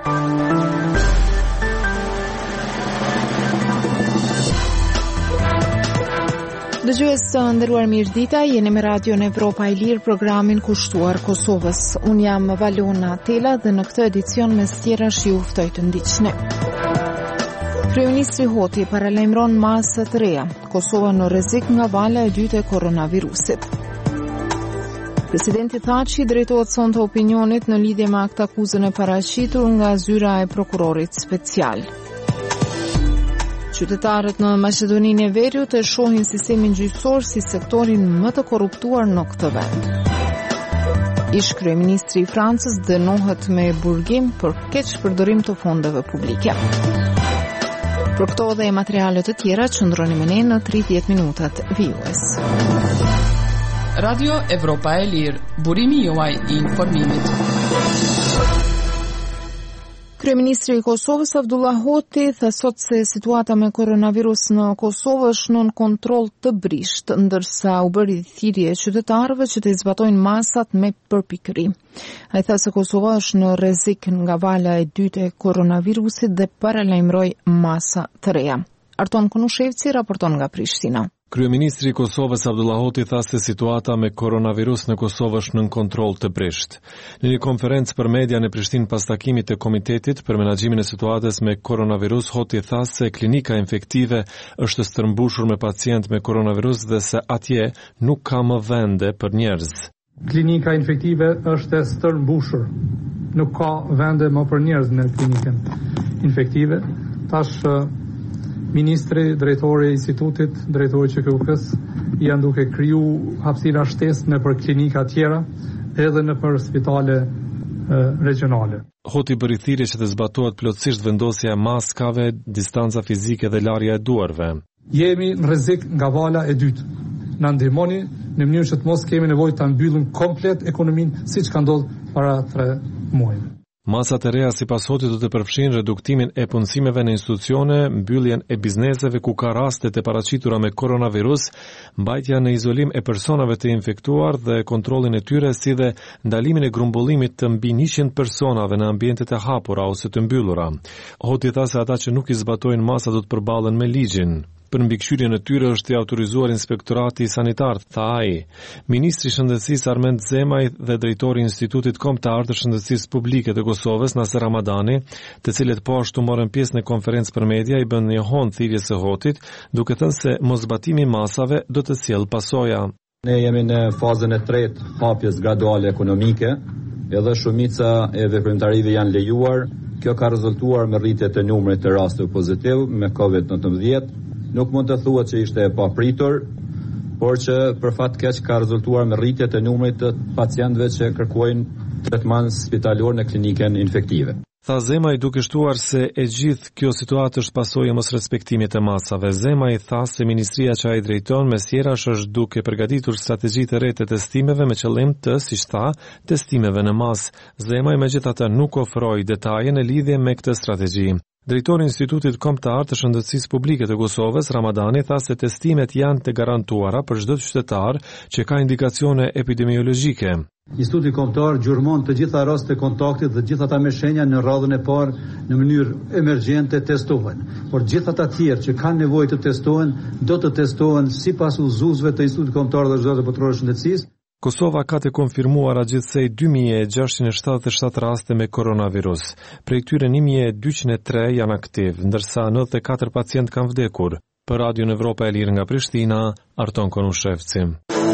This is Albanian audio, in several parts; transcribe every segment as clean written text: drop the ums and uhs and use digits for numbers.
Dëgjues të nderuar, mirëdita, jeni me Radio në Evropa e Lirë, programin kushtuar Kosovës. Unë jam Valona Tela dhe në këtë edicion mes tjerash ju ftoj të ndiqni. Kryeministri Hoti paralajmëron masa të reja. Kosova në rrezik nga vala e dytë e koronavirusit. Presidenti Thaçi drejtohet sonte opinionit në lidhje me akt akuzën e paraqitur nga zyra e prokurorit special. Qytetarët në Maqedoninë e Veriut e shohin sistemin gjyqësor si sektorin më të korruptuar në këtë vend. Ish kryeministri i Francës dënohet me burgim për keq përdorim të fondeve publike. Për këto dhe materiale të tjera qëndroni me ne në 30 minutat vijues. Radio Evropa e Lirë, burimi juaj i informimit. Kryeministri i Kosovës Abdullah Hoti tha sot se situata me koronavirus në Kosovë është nën kontroll të brisht, ndërsa u bëri thirrje qytetarëve që të zbatojnë masat me përpikëri. Ai tha se Kosova është në rrezik nga vala e dytë e koronavirusit dhe paralajmëroi masa të reja. Arton Kunushevci raporton nga Prishtina. Kryeministri i Kosovës Abdullah Hoti tha se situata me koronavirus në Kosovë është nën kontroll të brisht. Në një konferencë për media në Prishtinë pas takimit të Komitetit për menaxhimin e situatës me koronavirus, Hoti tha se klinika infektive është stërmbushur me pacientë me koronavirus dhe se atje nuk ka më vende për njerëz. Klinika infektive është stërmbushur. Nuk ka vende më për njerëz në klinikën infektive. Tash Ministri, drejtori i institutit, drejtori i QK-s janë duke kriju hapësira shtesë në për klinika tjera edhe në për spitale regionale. Hoti bëri thirrje që të zbatohet plotësisht vendosja e maskave, distanca fizike dhe larja e duarve. Jemi në rrezik nga vala e dytë. Na ndihmoni në mënyrë që të mos kemi nevojë ta mbyllim komplet ekonominë siç ka ndodhur para 3 muajve. Masat e reja sipas Hotit do të përfshin reduktimin e punësimeve në institucione, mbylljen e bizneseve ku ka rastet e paraqitura me koronavirus, mbajtja në izolim e personave të infektuar dhe kontrollin e tyre, si dhe ndalimin e grumbullimit të mbi 100 personave në ambientet e hapura ose të mbyllura. Hoti tha se ata që nuk i zbatojnë masa do të përballen me ligjin. Për mbikëqyrjen e tyre është i autorizuar inspektorati sanitar, tha ai. Ministri i Shëndetësisë Armend Zemaj dhe drejtori i Institutit Kombëtar të Shëndetësisë Publike të Kosovës, Naser Ramadani, të cilët po ashtu morën pjesë në konferencë për media, i bën një hon thirrjes së Hotit, duke thënë se moszbatimi i masave do të sjellë pasoja. Ne jemi në fazën e tretë hapjes graduale ekonomike, edhe shumica e veprimtarive janë lejuar. Kjo ka rezultuar me rritje të numrit të rasteve pozitiv me COVID-19. Nuk mund të thuhet që ishte e papritur, por që për fat keq ka rezultuar me rritje të numrit të pacientëve që kërkojnë trajtim spitalor në klinikën infektive. Tha Zemaj duke shtuar se e gjithë kjo situatë është pasojë e mosrespektimit të masave. Zemaj tha se ministria që ai drejton mesjerash është duke përgatitur strategji të re të testimeve me qëllim të, siç tha, testimeve në masë. Zemaj megjithatë nuk ofroi detaje në lidhje me këtë strategji. Drejtori i Institutit Kombëtar të Shëndetësisë Publike të Kosovës, Ramadani, tha se testimet janë të garantuara për çdo qytetar që ka indikacione epidemiologjike. Instituti Kombëtar gjurmon të gjitha rastet e kontaktit dhe gjithë ata me shenja në radhën e parë në mënyrë emergjente testohen. Por gjithë ata të tjerë që kanë nevojë të testohen, do të testohen sipas udhëzuesve të Institutit Kombëtar dhe Zyrtare Botërore të Shëndetësisë. Kosova ka të konfirmuara gjithsej 2677 raste me koronavirus. Prej tyre 1203 janë aktiv, ndërsa 94 pacientë kanë vdekur. Për Radio Evropa e Lirë nga Prishtina, Arton Konushevci.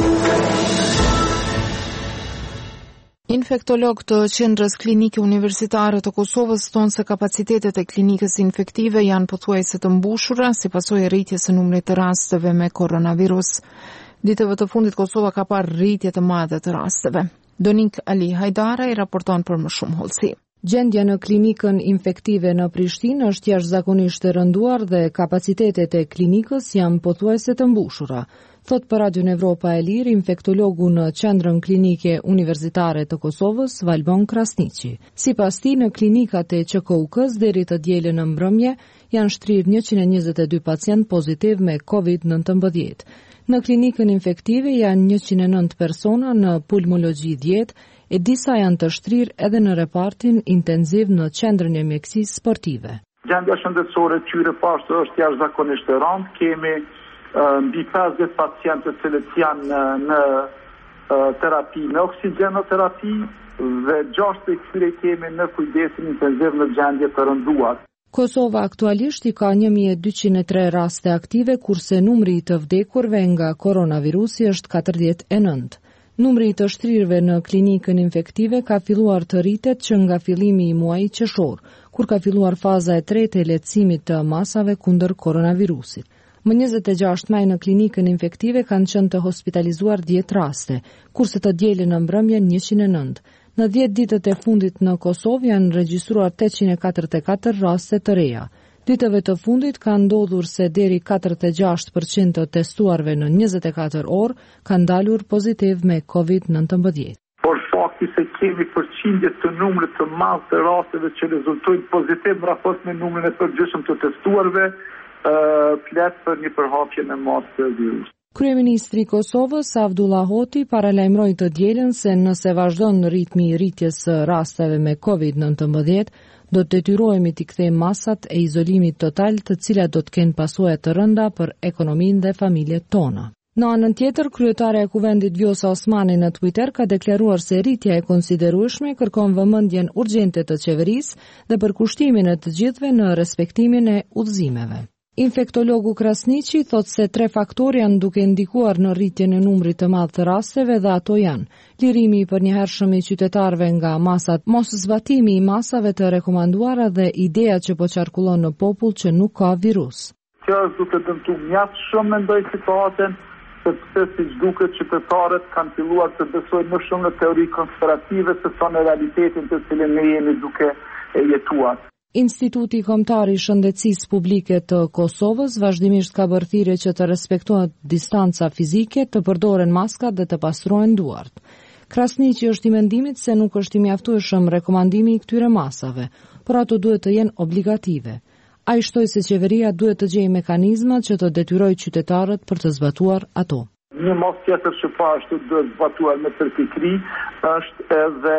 Infektolog të Qendrës Klinike Universitare të Kosovës thonë se kapacitetet e klinikës infektive janë pothuajse të mbushura si pasojë e rritjes së numrit të rasteve me koronavirus. Ditëve të fundit Kosova ka parë rritje të madhe të rasteve. Donik Ali Hajdara i raporton për më shumë hollësi. Gjendja në klinikën infektive në Prishtinë është jashtëzakonisht e rënduar dhe kapacitetet e klinikës janë pothuajse të mbushura, thot për Radio Evropa e Lirë infektologu në Qendrën Klinike Universitare të Kosovës, Valbon Krasniqi. Sipas tij, në klinikat e QK-s deri të dielën në mbrëmje janë shtrirë 122 pacient pozitiv me COVID-19. Në klinikën infektive janë 109 persona, në pulmologji 10, e disa janë të shtrirë edhe në repartin intenziv në qendrën e mjekësisë sportive. Gjendja shëndetësore e tyre pashtë është jashtëzakonisht e rëndë. Kemi mbi 50 pacientë të cilët janë në terapi me oksigjenoterapi dhe 6 të këtyre kemi në kujdesin intenziv në gjendje të rënduar. Kosova aktualisht i ka 1203 raste aktive, kurse numri i të vdekurve nga koronavirusi është 49. Numri i të shtrirëve në klinikën infektive ka filluar të rritet që nga fillimi i muajit qershor, kur ka filluar faza e tretë e lehtësimit të masave kundër koronavirusit. Më 26 maj në klinikën infektive kanë qenë të hospitalizuar 10 raste, kurse të dielën në mbrëmje 109. Në 10 ditët e fundit në Kosovë janë regjistruar 844 raste të reja. Ditëve të fundit ka ndodhur se deri 46% të testuarve në 24 orë kanë dalur pozitiv me COVID-19. Por fakti se kemi përqindje të numrit të madh të rasteve që rezultojnë pozitiv në raport me numrin e përgjithshëm të testuarve, flet për një përhapje në madhe të virusit. Kryeministri i Kosovës, Savdullah Hoti, paralajmëroi të dielën se nëse vazhdon ritmi i rritjes së rasteve me COVID-19, do të detyrohemi të kthejmë masat e izolimit total, të cilat do të kenë pasojë të rënda për ekonominë dhe familjet tona. Në anën tjetër, kryetaria e Kuvendit Vjosa Osmani në Twitter ka deklaruar se rritja e konsiderueshme kërkon vëmendjen urgjente të qeverisë dhe përkushtimin e të gjithëve në respektimin e udhëzimeve. Infektologu Krasniqi thot se 3 faktorë janë duke ndikuar në rritjen e numrit të madh të rasteve dhe ato janë: lirimi i përnjëhershëm i qytetarëve nga masat, mos zbatimi i masave të rekomanduara dhe ideja që po qarkullon në popull që nuk ka virus. Kjo është duke dëmtuar mjaft shumë mendoj situatën, sepse siç duket qytetarët kanë filluar të besojnë më shumë në teori konspirative se sa në realitetin të cilin ne jemi duke e jetuar. Instituti Kombëtar i Shëndetësisë Publike të Kosovës vazhdimisht ka bërë thirrje që të respektohet distanca fizike, të përdoren maskat dhe të pastrohen duart. Krasniqi është i mendimit se nuk është i mjaftueshëm rekomandimi i këtyre masave, por ato duhet të jenë obligative. Ai shtoi se qeveria duhet të gjejë mekanizma që të detyrojë qytetarët për të zbatuar ato. Një mas tjetër që ashtu duhet zbatuar me përpikri është edhe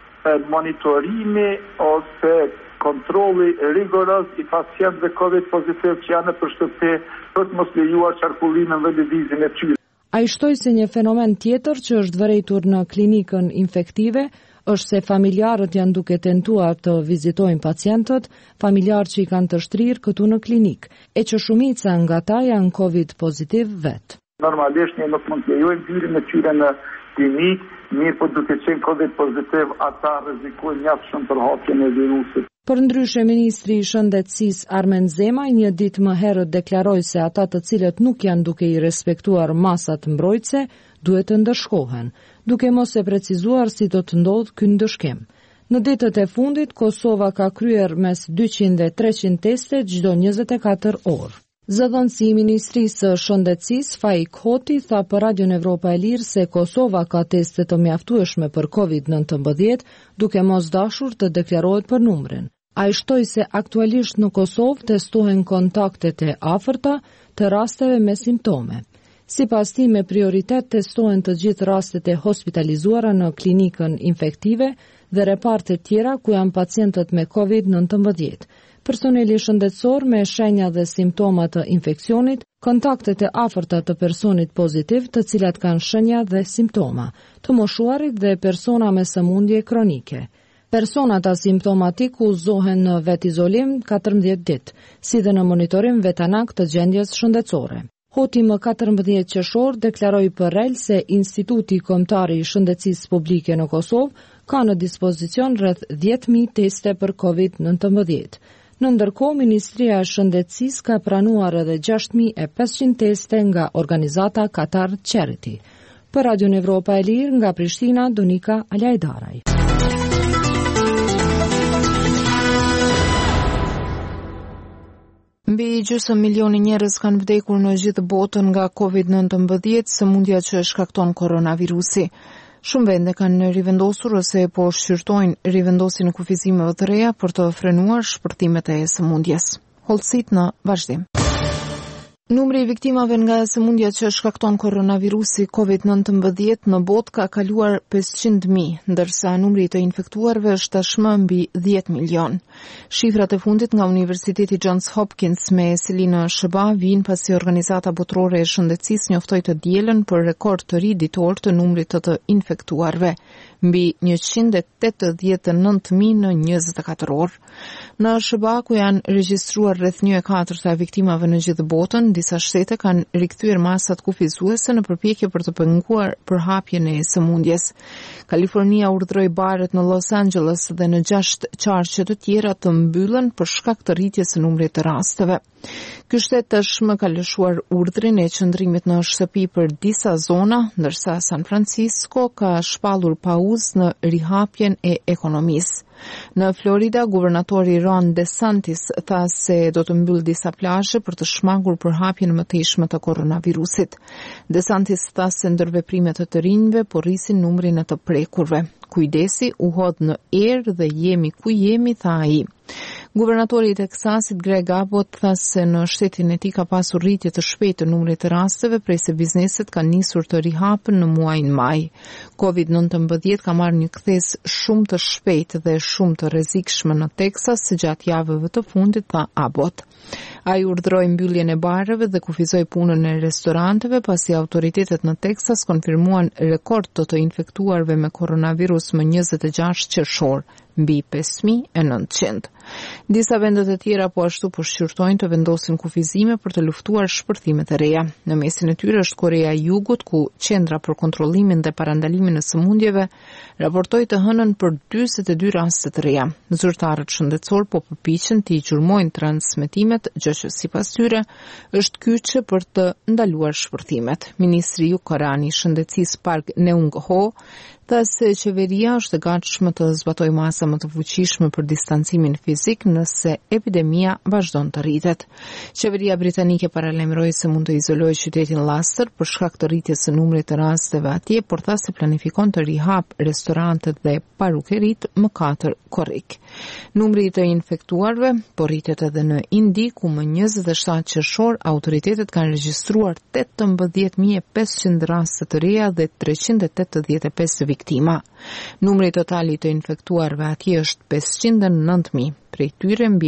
monitorimi ose kontrolli rigoroz i pacientëve COVID pozitiv që janë në shtëpi për të mos lejuar qarkullimin dhe lëvizjen e tyre. Ai shtoi se një fenomen tjetër që është vërejtur në klinikën infektive është se familjarët janë duke tentuar të vizitojnë pacientët, familjarë që i kanë të shtrirë këtu në klinik, e që shumica nga ta janë COVID pozitiv vetë. Normalisht ne nuk mund të lejojmë hyrjen e tyre në klinik, mirë po duke qenë COVID pozitiv, ata rrezikojnë mjaft shumë për hapjen e virusit. Përndryshe, ministri i Shëndetësisë Armen Zemaj një ditë më herët deklaroi se ata të cilët nuk janë duke i respektuar masat mbrojtëse duhet të ndëshkohen, duke mos e precizuar si do të ndodhë ky ndëshkim. Në ditët e fundit, Kosova ka kryer mes 200 dhe 300 teste çdo 24 orë. Zëdhënësi i Ministrisë së Shëndetësisë Faik Hoti tha për Radion Evropa e Lirë se Kosova ka teste të mjaftueshme për COVID-19, duke mos dashur të deklarohet për numrin. Ai shtoi se aktualisht në Kosovë testohen kontaktet e afërta të rasteve me simptome. Sipas tij, me prioritet testohen të gjithë rastet e hospitalizuara në klinikën infektive dhe repartet tjera ku janë pacientët me COVID-19. Personeli shëndetësor me shenja dhe simptoma të infeksionit, kontaktet e afërta të personit pozitiv të cilat kanë shenja dhe simptoma, të moshuarit dhe persona me sëmundje kronike. Personat asimptomatik udhëzohen në vet izolim 14 ditë, si dhe në monitorim vetanak të gjendjes shëndetësore. Hoti më 14 qershor deklaroi për rel se Instituti Kombëtar i Shëndetësisë Publike në Kosovë ka në dispozicion rreth 10.000 teste për COVID-19. Në ndërkohë, Ministria e Shëndetësisë ka pranuar edhe 6.500 teste nga organizata Qatar Charity. Për Radion Evropa e Lirë nga Prishtina, Donika Alajdaraj. Mbi gjysmë milioni njerëz kanë vdekur në gjithë botën nga COVID-19, sëmundja që shkakton koronavirusi. Shumë vende kanë rivendosur ose po shqyrtojnë rivendosjen e kufizimeve të reja për të frenuar shpërtimet e sëmundjes. Hollësit në vazhdim. Numri i viktimave nga sëmundja që shkakton koronavirusi COVID-19 në botë ka kaluar 500.000, ndërsa numri të infektuarve është tashmë mbi 10 milion. Shifrat e fundit nga Universiteti Johns Hopkins me Selina Shëba vijnë pasi Organizata Botërore e Shëndetësisë njoftoi të dielën për rekord të ri ditor të numrit të infektuarve, mbi 189.000 në 24 orë. Në Shëba, ku janë regjistruar rreth 1/4 e viktimave në gjithë botën, disa shtete kanë rikthyer masat kufizuese në përpjekje për të penguar përhapjen e sëmundjes. Kalifornia urdhëroi baret në Los Angeles dhe në 6 qarqe të tjera të mbyllen për shkak të rritjes së numrit të rasteve. Ky shtet tashmë ka lëshuar urdhrin e qëndrimit në shtëpi për disa zona, ndërsa San Francisco ka shpallur pauzë në rihapjen e ekonomisë. Në Florida, guvernatori Ron DeSantis tha se do të mbyll disa plazhe për të shmangur përhapjen më të ishme të koronavirusit. DeSantis tha se ndërveprimet të rinjve po rrisin numrin e të prekurve. Kujdesi u hodh në erë dhe jemi ku jemi, tha ai. Guvernatori i Teksasit Greg Abbott tha se në shtetin e tij ka pasur rritje të shpejtë të numrit të rasteve prej se bizneset kanë nisur të rihapen në muajin maj. COVID-19 ka marrë një kthes shumë të shpejtë dhe shumë të rrezikshme në Teksas gjatë javëve të fundit, tha Abbott. Ai urdhëroi mbylljen e bareve dhe kufizoi punën e restoranteve pasi autoritetet në Teksas konfirmuan rekord të infektuarve me koronavirus më 26 qershor, mbi 5.900. Disa vendet e tjera po ashtu po shqyrtojnë të vendosin kufizime për të luftuar shpërthimet e reja. Në mesin e tyre është Korea e Jugut, ku Qendra për kontrollimin dhe parandalimin e sëmundjeve raportoi të hënën për 42 raste të reja. Zyrtarët shëndetësor po përpiqen të gjurmojnë transmetimet, gjë që sipas tyre është kyçe për të ndaluar shpërthimet. Ministri Koreani i Shëndetësisë Park Neung-ho tha se qeveria është e gatshme të zbatojë masa më të fuqishme për distancimin fizik nëse epidemia vazhdon të rritet. Qeveria britanike paralajmëroi se mund të izolojë qytetin Leicester për shkak të rritjes së numrit të rasteve atje, por tha se planifikon të rihap restorantet dhe parukerit më 4 korrik. Numri i të infektuarve po rritet edhe në Indi, ku më 27 qershor autoritetet kanë regjistruar 18.500 raste të reja dhe 385 viktima. Numri total i të infektuarve atje është 509.000, prej tyre mbi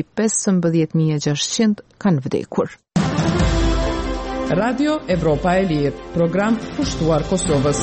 15.600 kanë vdekur. Radio Evropa e Lirë, program pushtuar Kosovës.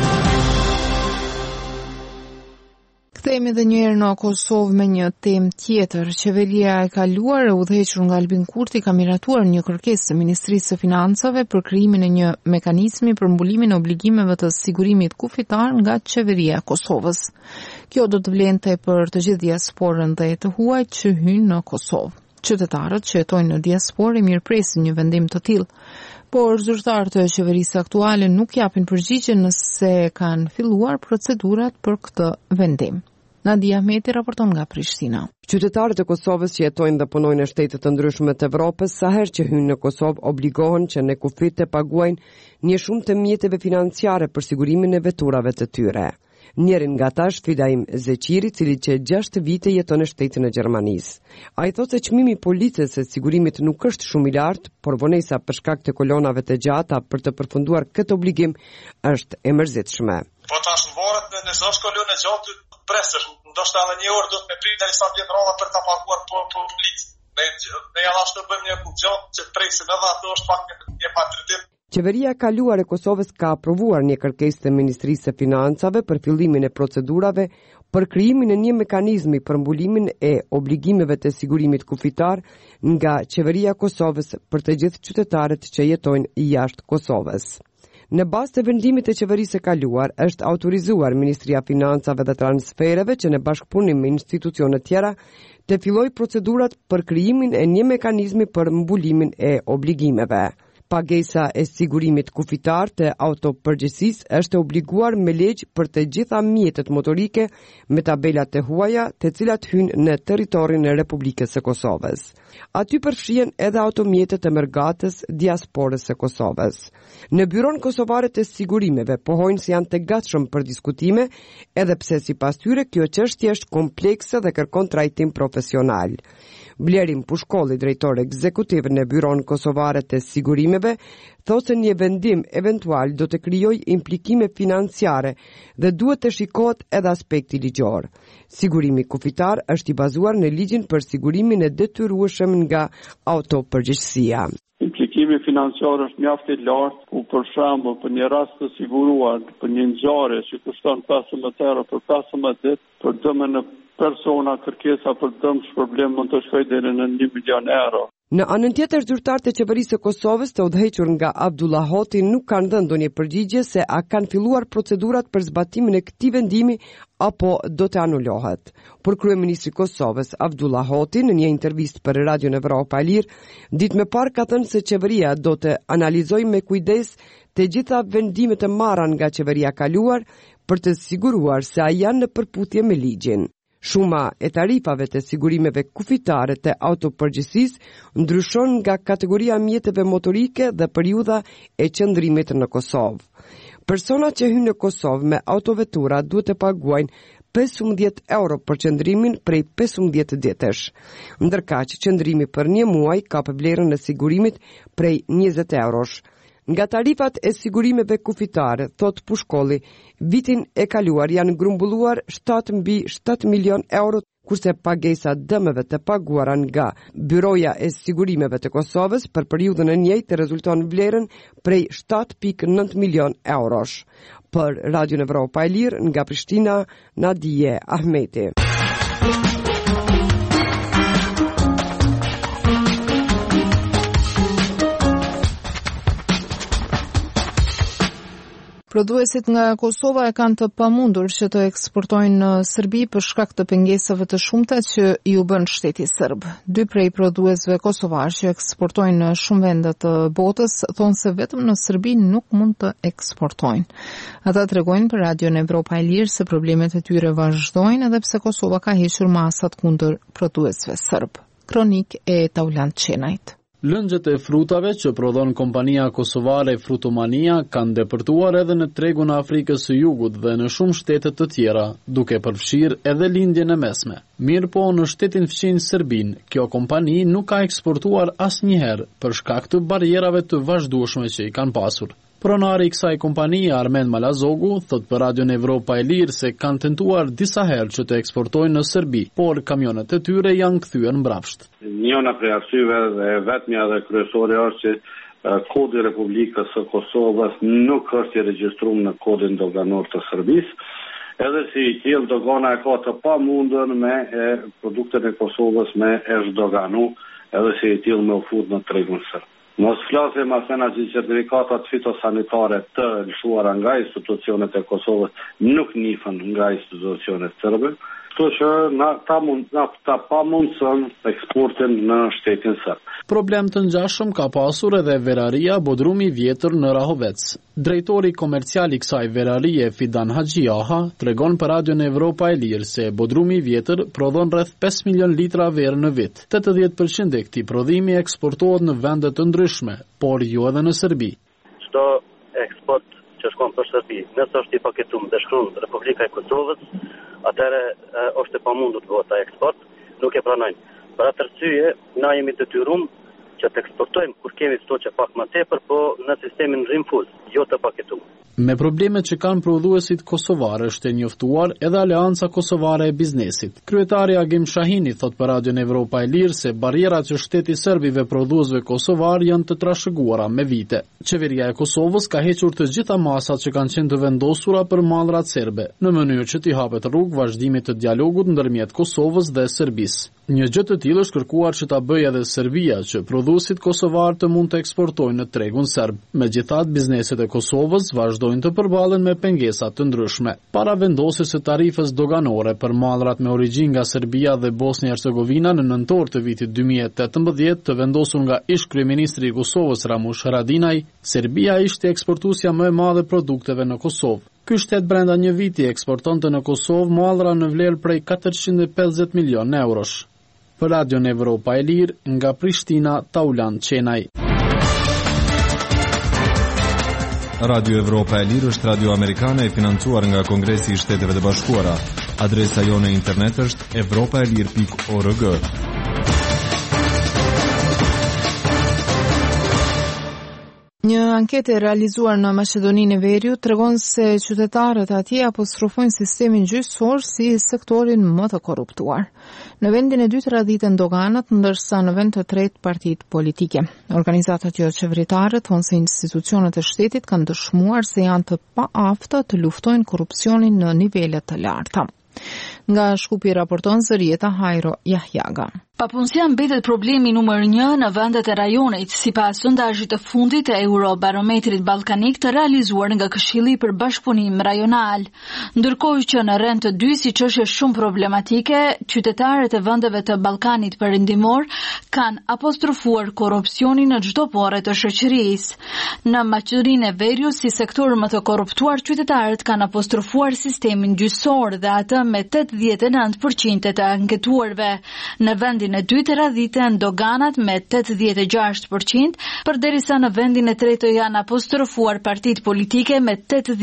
Kthehemi edhe një herë në Kosovë me një temë tjetër. Qeveria e kaluar e udhëhequr nga Albin Kurti ka miratuar një kërkesë së Ministrisë së Financave për krijimin e një mekanizmi për mbulimin e obligimeve të sigurimit kufitar nga Qeveria e Kosovës. Kjo do të vlente për të gjithë diasporën dhe të huajt që hyjnë në Kosovë. Qytetarët që jetojnë në diasporë mirëpresin një vendim të tillë, por zyrtarët e qeverisë aktuale nuk japin përgjigje nëse kanë filluar procedurat për këtë vendim. Nadia Ahmeti raporton nga Prishtina. Qytetarët e Kosovës që jetojnë dhe punojnë në shtete të ndryshme të Evropës, sa herë që hyjnë në Kosovë obligohen që në kufit të paguajnë një shumë të mjeteve financiare për sigurimin e veturave të tyre. Njërin nga ta është Fidaim Zeqiri, cili që 6 vite jeton në shtetin e Gjermanisë. Ai thotë se çmimi i policës së sigurimit nuk është shumë i lartë, por vonesa për shkak të kolonave të gjata për të përfunduar këtë obligim është e mërzitshme. Po tash varet nëse është kolonë e gjatë presësh, ndoshta edhe një orë do të më prit derisa të jetë rrolla për ta paguar po policë. Ne ja ashtu bëjmë një gjatë që presim edhe ato është pak një patritim. Qeveria e kaluar e Kosovës ka aprovuar një kërkesë të Ministrisë së Financave për fillimin e procedurave për krijimin e një mekanizmi për mbulimin e obligimeve të sigurimit kufitar nga Qeveria e Kosovës për të gjithë qytetarët që jetojnë jashtë Kosovës. Në bazë të vendimit të qeverisë së kaluar, është autorizuar Ministria e Financave dhe Transfereve që në bashkëpunim me institucione tjera të fillojë procedurat për krijimin e një mekanizmi për mbulimin e obligimeve. Pagesa e sigurimit kufitar të autopërgjegjësisë është obliguar me ligj për të gjitha mjetet motorike me tabelat e huaja të cilat hyjnë në territorin e Republikës së Kosovës. Aty përfshihen edhe automjetet e mërgatës diasporës së Kosovës. Në Byron Kosovare të Sigurimeve pohojnë se janë të gatshëm për diskutime, edhe pse sipas tyre kjo çështje është komplekse dhe kërkon trajtim profesional. Blerim Pushkolli, drejtor ekzekutiv në Byron Kosovare të Sigurimeve, thotë se një vendim eventual do të krijojë implikime financiare dhe duhet të shikohet edhe aspekti ligjor. Sigurimi kufitar është i bazuar në ligjin për sigurimin e detyrueshëm nga autopërgjegjësia. Implikimi financiar është mjaft i lartë, ku për shembull për një rast të siguruar për një ngjarje që kushton 15 euro për 15 ditë, për dëmën e persona kërkesa për dëm shpërblim mund të shkojë deri në 1 milion euro. Në anën tjetër, zyrtarët e qeverisë së Kosovës të udhëhequr nga Abdullah Hoti nuk kanë dhënë ndonjë përgjigje se a kanë filluar procedurat për zbatimin e këtij vendimi apo do të anulohet. Por kryeministri i Kosovës Abdullah Hoti në një intervistë për Radion Evropa e Lirë ditë më parë ka thënë se qeveria do të analizojë me kujdes të gjitha vendimet e marra nga qeveria kaluar për të siguruar se a janë në përputhje me ligjin. Shuma e tarifave të sigurimeve kufitare të autopërgjegjësisë ndryshon nga kategoria mjeteve motorike dhe periudha e qëndrimit në Kosovë. Personat që hyjnë në Kosovë me autovetura duhet të paguajnë 15 euro për qëndrimin prej 15 ditësh, ndërkaq qëndrimi për një muaj ka për vlerën e sigurimit prej 20 eurosh. Nga tarifat e sigurimeve kufitare, thot Pushkolli, vitin e kaluar janë grumbulluar 7 milion euro, kurse pagesa dëmeve të paguara nga Byroja e Sigurimeve të Kosovës për periudhën e njëjtë rezulton vlerën prej 7.9 milion eurosh. Për Radio Evropa e Lirë, nga Prishtina, Nadije Ahmeti. Prodhuesit nga Kosova e kanë të pamundur që të eksportojnë në Serbi për shkak të pengesave të shumta që ju bën shteti serb. 2 prej prodhuesve kosovar që eksportojnë në shumë vende të botës thonë se vetëm në Serbi nuk mund të eksportojnë. Ata tregojnë për Radion Evropa e Lirë se problemet e tyre vazhdojnë edhe pse Kosova ka hequr masat kundër prodhuesve serb. Kronik e Taulant Qenajt. Lëngjet e frutave që prodhon kompania kosovare Frutomania kanë depërtuar edhe në tregun e Afrikës së Jugut dhe në shumë shtete të tjera, duke përfshirë edhe lindjen e mesme. Mirë po në shtetin fqinj Serbin, kjo kompani nuk ka eksportuar asnjëherë për shkak të barierave të vazhdueshme që i kanë pasur. Pronari i kësaj kompanie, Armen Malazogu, thot për Radion Evropa e Lirë se kanë tentuar disa herë që të eksportojnë në Serbi, por kamionet e tyre janë kthyer mbrapsht. Njëna prej arsyeve dhe vetmja dhe kryesore është që kodi i Republikës së Kosovës nuk është i regjistruar në kodin doganor të Serbisë, edhe si i tillë dogana e ka të pamundur me produktet e Kosovës me zhdoganu, edhe si i tillë me u fut në tregun serb. Mos flasim asena që certifikatat fitosanitare të lëshuara nga institucionet e Kosovës nuk njihen nga institucionet serbe, kështu që ta pamundson eksportin në shtetin serb. Problem të ngjashëm ka pasur edhe veraria Bodrumi Vjetër në Rahovec. Drejtori komercial i kësaj verarie, Fidan Haxhiaha, tregon për Radion Evropa e Lirë se Bodrumi Vjetër prodhon rreth 5 milion litra verë në vit. 80% e këtij prodhimi eksportohet në vende të ndryshme, por jo edhe në Serbi. Çdo eksport që shkon për Serbi, nëse është i paketuar dhe shkruan Republika e Kosovës, atëherë është e pamundur të bëhet ai eksport, nuk e pranojnë. Për atë arsye, na jemi detyruar që të eksportojmë kur kemi stoqe pak më tepër, po në sistemin rimfuz, jo të paketuar. Me problemet që kanë prodhuesit kosovarë është e njoftuar edhe Aleanca Kosovare e Biznesit. Kryetari Agim Shahini thot për Radion Evropa e Lirë se barierat që shteti serbive prodhuesve kosovar janë të trashëguara me vite. Qeveria e Kosovës ka hequr të gjitha masat që kanë qenë të vendosura për mallrat serbe, në mënyrë që t'i hapet rrugë vazhdimit të dialogut ndërmjet Kosovës dhe Serbisë. Një gjë të tillë është kërkuar që ta bëjë edhe Serbia, që prodhuesit kosovar të mund të eksportojnë në tregun serb. Megjithatë, bizneset qytetet e Kosovës vazhdojnë të përballen me pengesa të ndryshme. Para vendosjes së tarifës doganore për mallrat me origjinë nga Serbia dhe Bosnia-Hercegovina në nëntor të vitit 2018 të vendosur nga ish kryeministri i Kosovës Ramush Haradinaj, Serbia ishte eksportuesja më e madhe produkteve në Kosovë. Ky shtet brenda një viti eksportonte në Kosovë mallra në vlerë prej 450 milion eurosh. Për Radion Evropa e Lirë, nga Prishtina, Taulan Qenaj. Radio Evropa e Lirë është radio amerikane e financuar nga Kongresi i Shteteve të Bashkuara. Adresa jone internet është evropaelir.org. Një anketë e realizuar në Maqedoninë e Veriut tregon se qytetarët atje apostrofojnë sistemin gjyqësor si sektorin më të korruptuar. Në vendin e dytë radhiten doganat, ndërsa në vend të tretë partitë politike. Organizatat jo qeveritare thonë se institucionet e shtetit kanë dëshmuar se janë të paafta të luftojnë korrupsionin në nivele të larta. Nga Shkupi raporton Zërieta Hajro Jahjaga. Papunësia mbetet problemi numër 1 në vendet e rajonit, sipas sondazhit të fundit të Eurobarometrit Ballkanik të realizuar nga Këshilli për Bashkëpunim Rajonal. Ndërkohë që në rend të dy, siç është shumë problematike, qytetarët e vendeve të Ballkanit Perëndimor kanë apostrofuar korrupsionin në çdo pore të shoqërisë. Në Maqedoninë e Veriut, si sektor më të korruptuar, qytetarët kanë apostrofuar sistemin gjyqësor dhe atë me 89% të anketuarve. Në vendin e dytë radhiten doganat me 86%, përderisa në vendin e tretë janë apostrofuar partitë politike me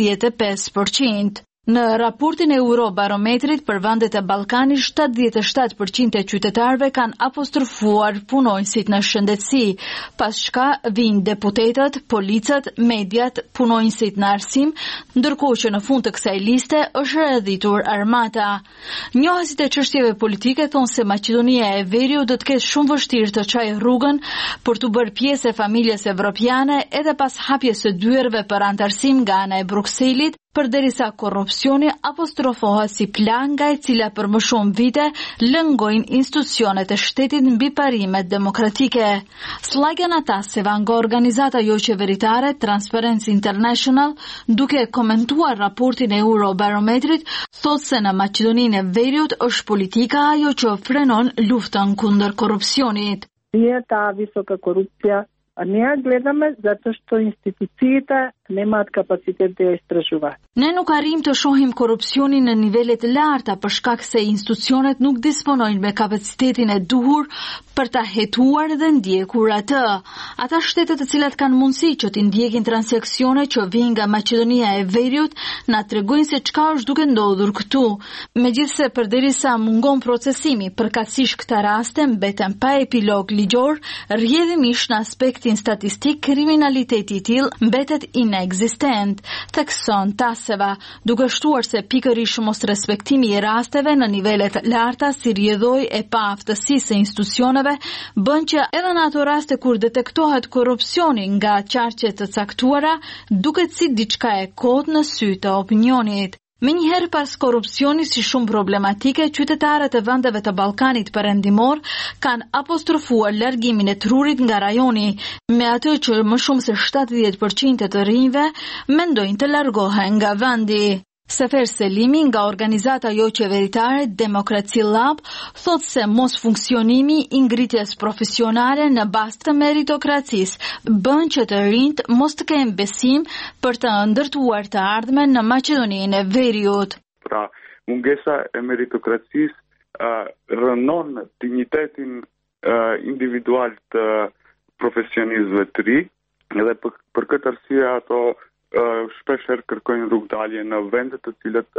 85%. Në raportin e Eurobarometrit për vendet e Ballkanit, 77% e qytetarëve kanë apostrofuar punonjësit në shëndetësi, pas çka vijnë deputetët, policët, mediat, punonjësit në arsim, ndërkohë që në fund të kësaj liste është radhitur armata. Njohësit e çështjeve politike thonë se Maqedonia e Veriut do të ketë shumë vështirë të çajë rrugën për të bërë pjesë e familjes evropiane edhe pas hapjes së dyerve për antarësim nga ana e Brukselit, përderisa korrupsioni apostrofohet si plan nga e cila për më shumë vite lëngojnë institucionet e shtetit mbi parimet demokratike. Slagjana Taseva nga organizata jo qeveritare Transparency International, duke komentuar raportin e Eurobarometrit, thot se në Maqedoninë e Veriut është politika ajo që frenon luftën kundër korrupsionit. Nije ta visoka korupcija, a ne gledаме zato što instituциите nemaju kapacitet da istražuju. Ne nuk arrim të shohim korrupsionin në nivelet e larta për shkak se institucionet nuk disponojnë me kapacitetin e duhur për ta hetuar dhe ndjekur atë. Ata shtetet të cilat kanë mundësi që të ndjekin transaksione që vijnë nga Maqedonia e Veriut na tregojnë se çka është duke ndodhur këtu. Megjithse përderisa mungon procesimi, përkatësisht këta raste mbeten pa epilog ligjor, rrjedhimisht në aspektin statistik kriminaliteti i tillë mbetet inekzistent, thekson Taseva, duke shtuar se pikërisht mos respektimi i rasteve në nivelet larta si rrjedhoi e paaftësisë së institucioneve bën që edhe në ato raste kur detektohet korrupsioni nga qarqe të caktuara, duket si diçka e kot në sy të opinionit. Menjëherë pas korrupsionit si shumë problematike, qytetarët e vendeve të Ballkanit Perëndimor kanë apostrofuar largimin e trurit nga rajoni, me atë që më shumë se 70% të rinjve mendojnë të largohen nga vendi. Sefer Selimi nga organizata jo qeveritare Democracy Lab thot se mos funksionimi i ngritjes profesionale në bazë të meritokracisë bën që të rinjt mos të kenë besim për të ndërtuar të ardhmen në Maqedoninë e Veriut. Pra, mungesa e meritokracisë rënon dignitetin individual të profesionistëve të ri, edhe për këtë arsye ato shpeshherë kërkojnë rrugdalje në vende të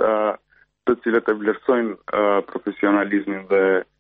cilat e vlerësojnë profesionalizmin dhe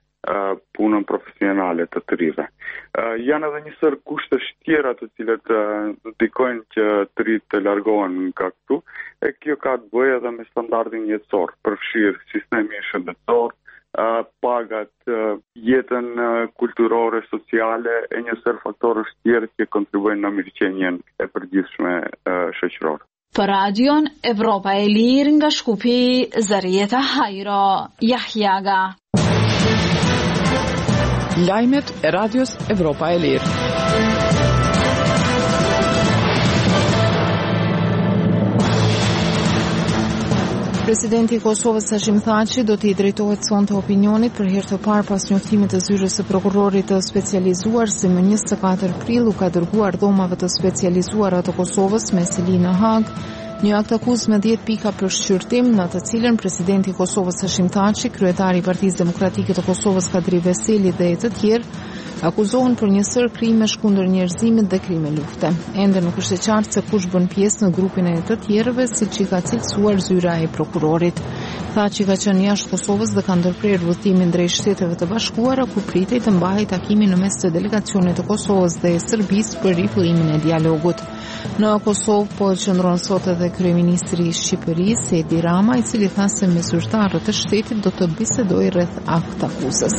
punën profesionale të rive. Janë edhe një sër kushtesh tjera të cilat ndikojnë që të rit të largohen nga këtu, e kjo ka të bëjë edhe me standardin jetësor, përfshirë sistemi shëndetësor, pagat, jetën kulturore, sociale e një sër faktorësh tjerë që kontribuojnë në mirëqenien e përgjithshme shoqërore. Për Radion Evropa e Lirë nga Shkupi, Zërieta Hajro Jahjaga. Lajmet e Radios Evropa e Lirë. Presidenti i Kosovës Hashim Thaçi do t'i drejtohet sonte opinionit për herë të parë pas njoftimit të zyrës së prokurorit të specializuar se më 24 prill u ka dërguar dhomave të specializuara të Kosovës me seli në Hag një akt akuzë me 10 pika për shqyrtim në të cilën presidenti i Kosovës Hashim Thaçi, kryetari i Partisë Demokratike të Kosovës Kadri Veseli dhe të tjerë akuzohen për një sër krimesh kundër njerëzimit dhe krime lufte. Ende nuk është e qartë se kush bën pjesë në grupin e të tjerëve, siç i ka cilësuar zyra e prokurorit. Thaçi ka qenë jashtë Kosovës dhe ka ndërprerë udhëtimin drejt Shteteve të Bashkuara ku pritej të mbahej takimin në mes të delegacionit të Kosovës dhe Serbisë për rifillimin e dialogut. Në Kosovë po qëndron sot edhe kryeministri i Shqipërisë Edi Rama, i cili tha se me zyrtarët e shtetit do të bisedojë rreth akt akuzës.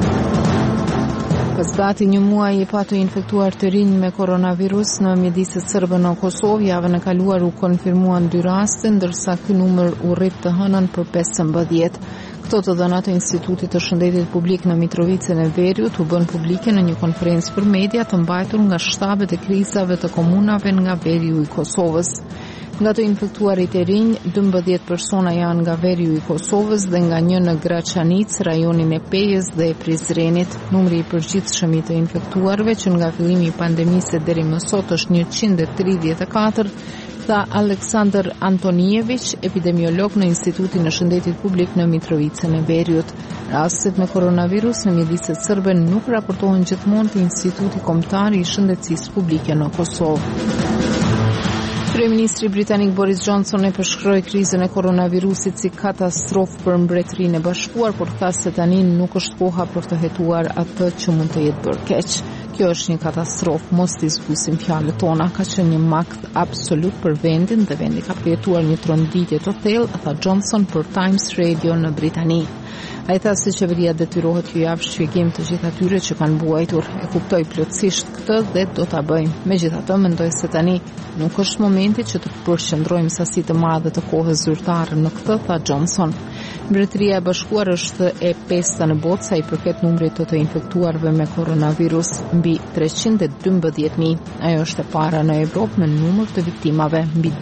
Pas gati një muaj i patë infektuar të rinj me koronavirus në mjediset serbe në Kosovë, javën e kaluar u konfirmuan 2 raste, ndërsa ky numër u rrit të hënën për 15. Këto të dhënat e Institutit të Shëndetit Publik në Mitrovicën e Veriut u bën publike në një konferencë për media të mbajtur nga shtabet e krizave të komunave nga Veriu i Kosovës. Nga të infektuarit e rinj, 12 persona janë nga Veriu i Kosovës dhe nga një në Graçanic, rajonin e Pejës dhe e Prizrenit. Numri i përgjithshëm i të infektuarve që nga fillimi i pandemisë deri më sot është 134, tha Aleksandr Antonijević, epidemiolog në Institutin e Shëndetit Publik në Mitrovicën e Veriut. Rastet me koronavirus në mjediset serbe nuk raportohen gjithmonë te Instituti Kombëtar i Shëndetësisë Publike në Kosovë. Kryeministri britanik Boris Johnson e përshkroi krizën e koronavirusit si katastrofë për Mbretërinë e Bashkuar, por tha se tani nuk është koha për të hetuar atë që mund të jetë bërë keq. Kjo është një katastrofë, mos t'i zbusim fjalët tona, ka qenë një makt absolut për vendin dhe vendi ka përjetuar një tronditje të thellë, tha Johnson për Times Radio në Britani. Ai tha se qeveria detyrohet t'ju japë shpjegim të gjithë atyre që kanë mbuajtur. E kuptoj plotësisht këtë dhe do ta bëjmë. Megjithatë, mendoj se tani nuk është momenti që të përqendrojmë sasi të madhe të kohës zyrtare në këtë, tha Johnson. Mbretëria e Bashkuar është e 5-ta në botë sa i përket numrit të infektuarve me koronavirus, mbi 312.000. Ajo është e para në Evropë me numër të viktimave, mbi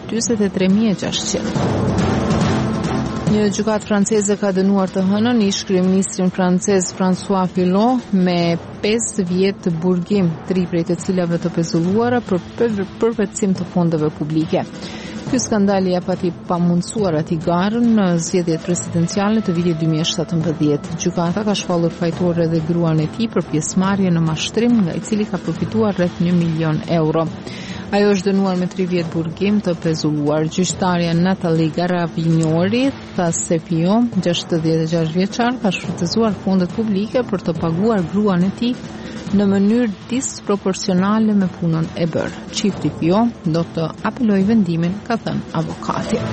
43.600. Një gjykatë franceze ka dënuar të hënën ish kryeministrin francez François Fillon me 5 vjet të burgim, 3 prej të cilave të pezulluara për përvetësim të fondeve publike. Ky skandal i jep atij pamundsuar atij garën në zgjedhjet presidenciale të vitit 2017. Gjykata ka shpallur fajtor edhe gruan e tij për pjesëmarrje në mashtrim nga i cili ka përfituar rreth 1 milion euro. Ajo është dënuar me 3 vjet burgim të pezulluar. Gjyqtarja Nathalie Garavignori tha se Fillon, 66 vjeçar, ka shfrytëzuar fondet publike për të paguar gruan e tij në mënyrë disproporcionale me punën e bërë. Çifti Fillon do të apelojë vendimin, ka thënë avokati.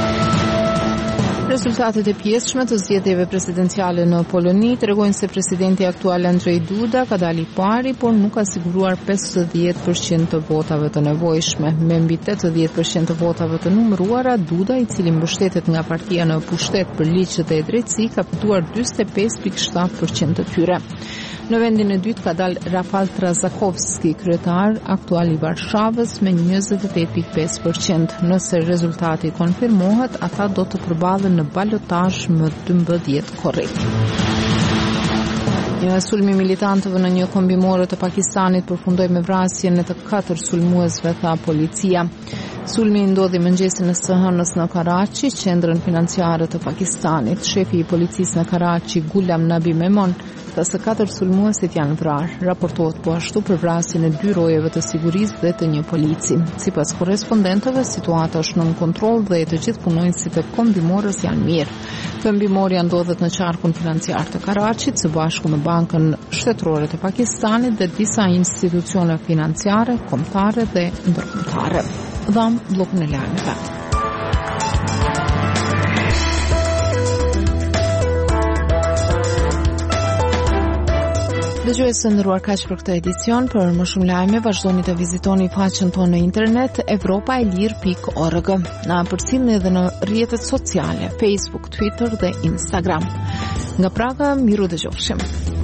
Rezultatet e pjesshme të zgjedhjeve presidenciale në Poloni tregojnë se presidenti aktual Andrzej Duda ka dalë i pari, por nuk ka siguruar 50% të votave të nevojshme. Me mbi 80% të votave të numëruara, Duda, i cili mbështetet nga partia në pushtet për ligj dhe drejtësi, ka fituar 45.7% të tyre. Në vendin e dytë ka dalë Rafal Trzakovski, kryetar aktual i Varshavës, me 28.5%. Nëse rezultati konfirmohet, ata do të përballen në balotazh më 12 korrik. Një sulmi militantëve në një kombimore të Pakistanit përfundoi me vrasjen e të 4 sulmuesve, tha policia. Sulmi ndodhi mëngjesin e së hënës në Karachi, qendrën financiare të Pakistanit. Shefi i policisë në Karachi, Gulam Nabi Memon, tha se 4 sulmuesit janë vrarë. Raportohet po ashtu për vrasjen e 2 rojeve të sigurisë dhe të një polici. Sipas korrespondentëve, situata është nën kontroll dhe të gjithë punonjësit e kombimorës janë mirë. Kombimorja ndodhet në qarkun financiar të Karachit, së bashku me Bankën Shtetërore të Pakistanit dhe disa institucione financiare, kombëtare dhe ndërkombëtare. Dham bllokun e lajmeve. Dëgjuesë nderuar, kaq për këtë edicion. Për më shumë lajme vazhdoni të vizitoni faqen tonë në internet europaelir.org. Na përcjellni edhe në rrjetet sociale Facebook, Twitter dhe Instagram. Nga Praga, miru dëgjofshim.